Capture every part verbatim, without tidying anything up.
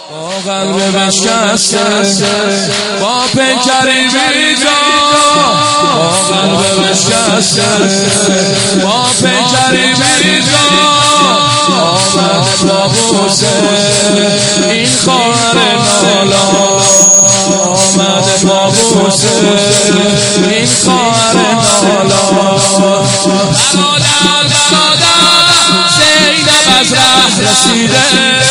با قلب بشکسته با پیکری بیجان، با قلب بشکسته با پیکری بیجان آمد طاووس این خواهر نالا، آمد طاووس این خواهر نالا. برادر برادر زینب از ره رسیده،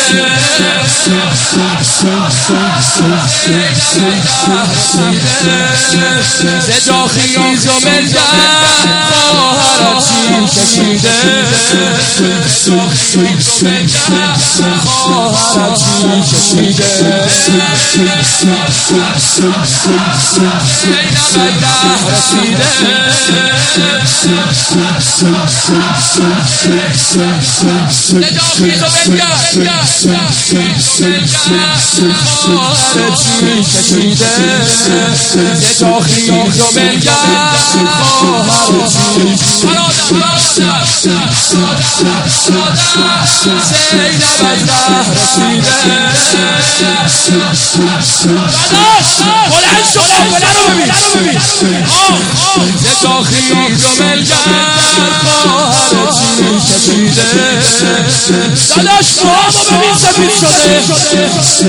ز جا خیز و ملگرد خواهرت چین کشیده، خواهرت چین کشیده. زینب از ره رسیده، ز جا خیز و ملگرد خواهرت چین کشیده، ز جا خیز و ملگرد خواهرت چین زینب از ره رسیده. بلند شد بلند رو ببین، ز جا خیز و ملگرد خواهرت چین کشیده. داداش موهامو ببین سفید شده،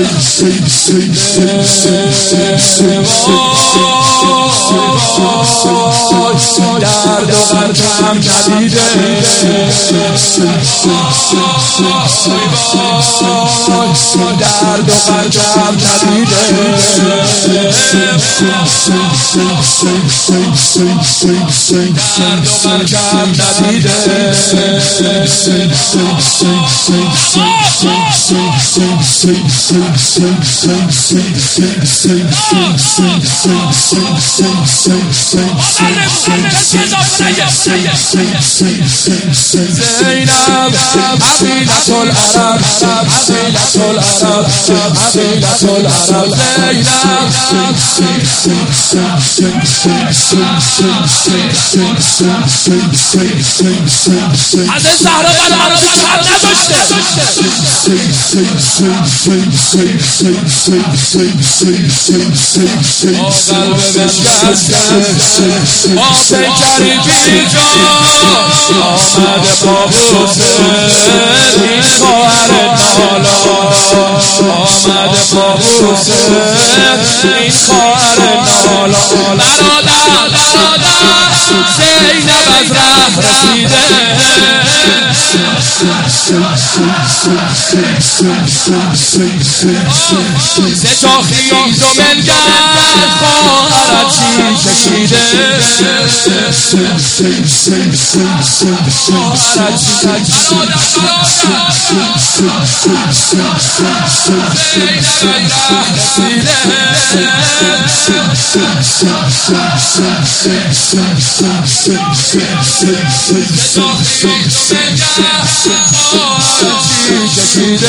درد و غرقم ندیده، درد و غرقم ندیده. درد و غرقم ندیده. زینب عقیدة العرب، عقیدة العرب، عقیدة العرب. زینب از زهرا بلعربی کم نداشته، با قلب بشکسته با پیکری بیجان آمد طاووس این خواهر نالا، آمد طاووس این خواهر نالا. برادر برادر زینب از ره رسیده، ز جا خیز و ملگرد خواهرت چین کشیده، خواهرت چین کشیده.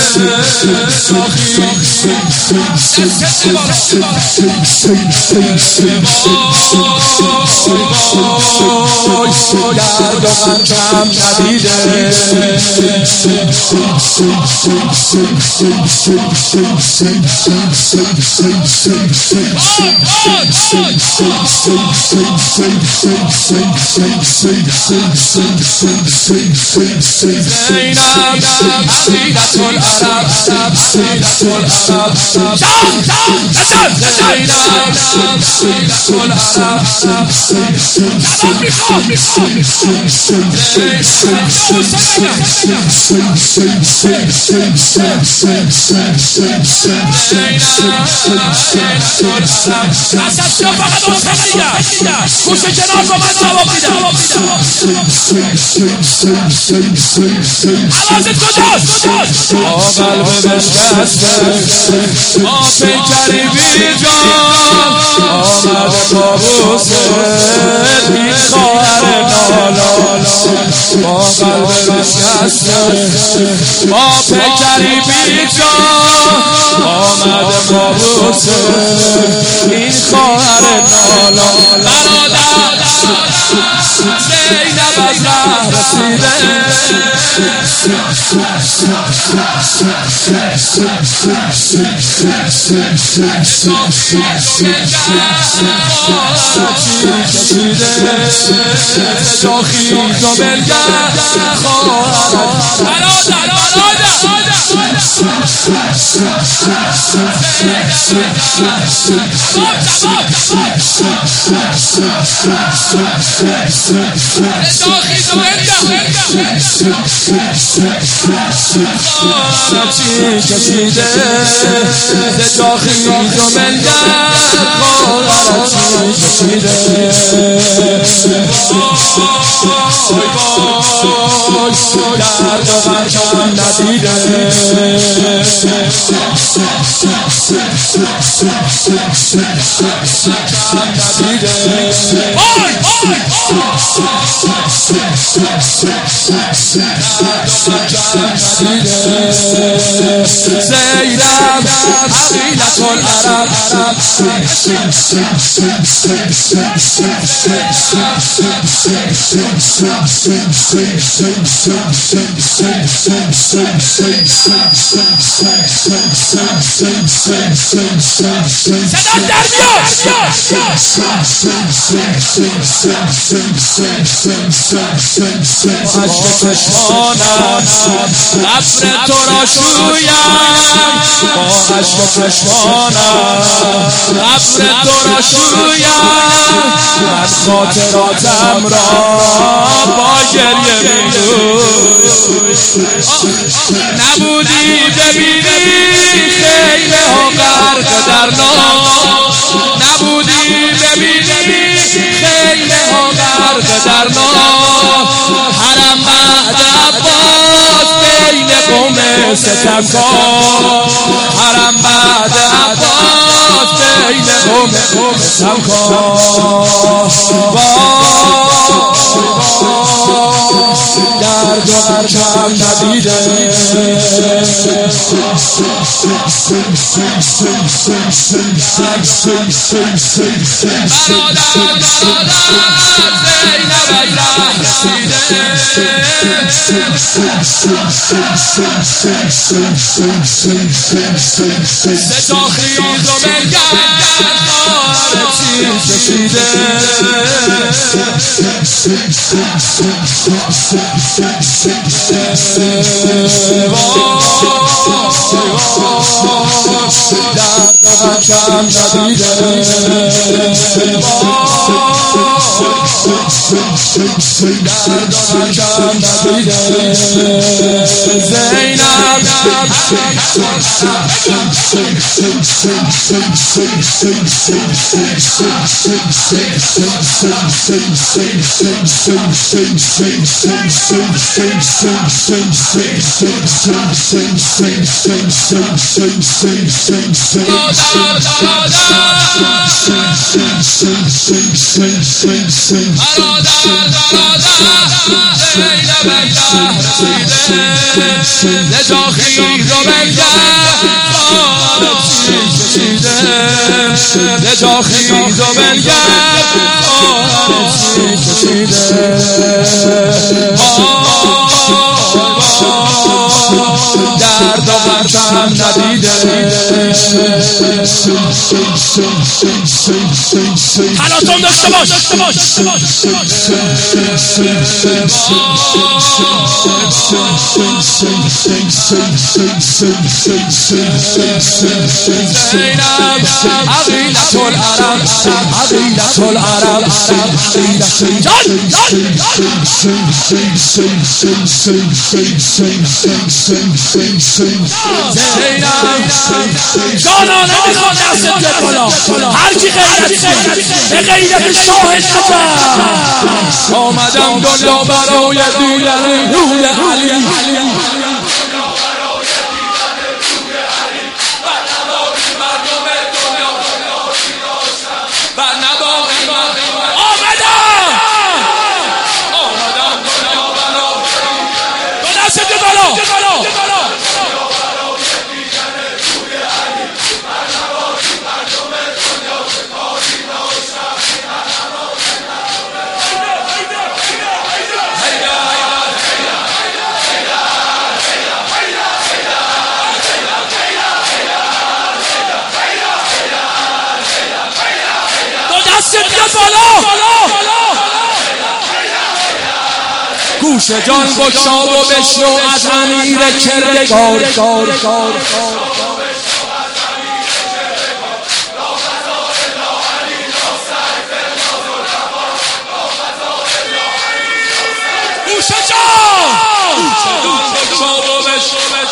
درد و غمم ندیده، زینب عقیدة العرب، عقیدة العرب. زینب عقیدة العرب. اصلا فقط اون خیلیه گوش کنار رو من جواب میدم. عوضت کجاست؟ با قلب بشکسته با پیکری بیجان آمد طاووس این خواهر نالا، با قلب بشکسته با پیکری بیجان آمد طاووس این خواهر نالا. برادر زینب از ره رسیده جا خیز و بلگرد خواهرت برادر چی کشیده ز جا خیز و بلگرد خواهرت چی کشیده وای وای درد و غم ندیده زینب عقیلة العرب صدا در بیار عشق چشمانم ابر تو را شویم با عشق چشمانم ابر تو را شویم من خاطراتم را با گریه می‌جویم نبودی ببینی خیمه ها غرق در نام نبودی ببینی خیمه ها غرق در نام حرم بعد عباس بین قوم ستمکار حرم بعد عباس بین قوم ستمکار درد و غم ندیده برادر برادر رسیده ز جا خیز و بلگرد خواهرت چی کشیده درد و غم ندیده درد و غم ندیده زینب لجا خیز و بلگرد خواهرت چی کشیده لجا خیز و بلگرد خواهرت چی کشیده درد و غم ندیده حالاتون داشته باش داشته باش زینب عقیلة العرب عقیلة العرب جان جانا نمیخواد دست بیاد بالا هر کی غیرت به غیرت شاهد بکن آمدم دنیا برای دیدن روی علی بالا گوش جان بگشا و بشنو از امیر کردگار گوش جان بگشا و بشنو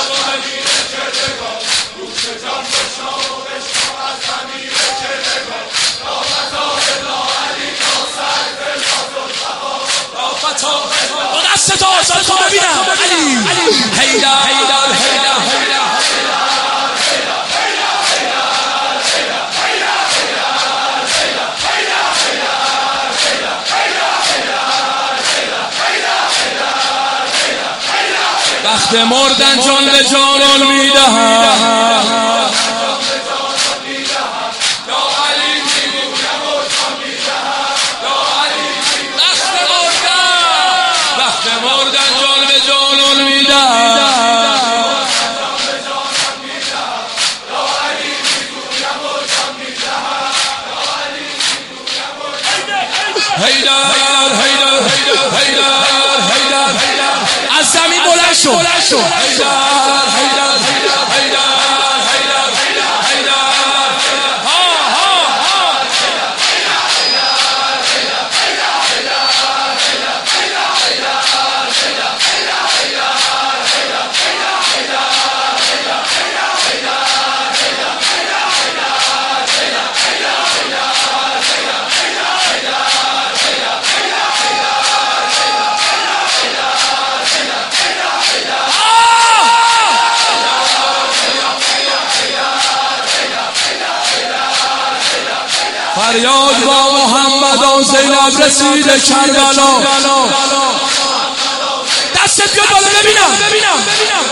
با دست تو آزاد تو ببینم علی حیدر حیدر حیدر وقت مردن جان به جانان میدهم مردن جان به جانان میدم حیدر حیدر حیدر حیدر از زمین بلند شو حیدر حیدر حیدر فریاد با محمد و زینب رسید کربلا دست بیاد بالا ببینم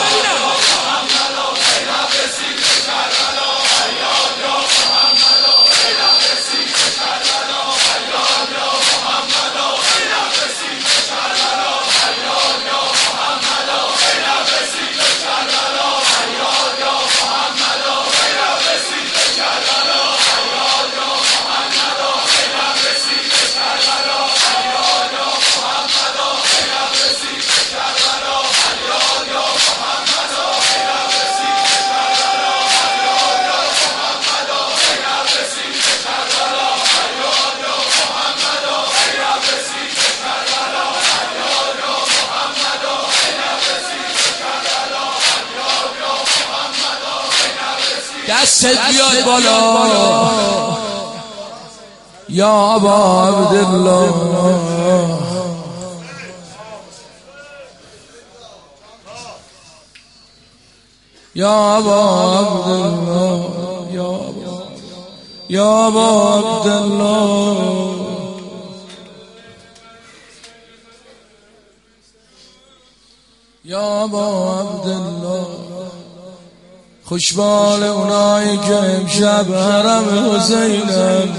دستت بیاد بالا یا ابا عبدالله یا ابا عبدالله یا ابا عبدالله یا ابا عبدالله خوشبال اونایی که امشب حرم حسینن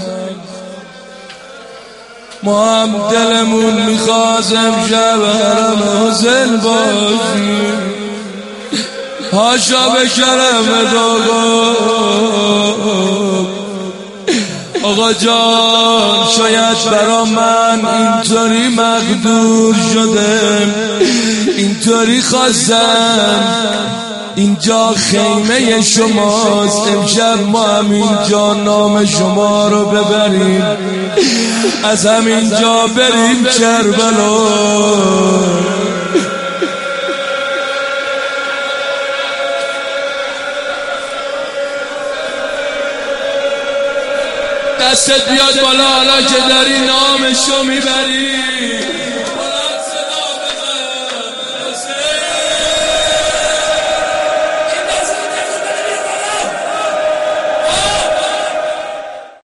ما هم دلمون میخواست امشب حرم حسین باشیم هاشا به کرم دوگو آقا جان شاید برا من اینطوری مقدور شده اینطوری خواستن اینجا خیمه شماست امشب ما هم اینجا نام شما رو ببریم از همینجا بریم کربلا دستت بیاد بالا حالا که داری نامشو میبری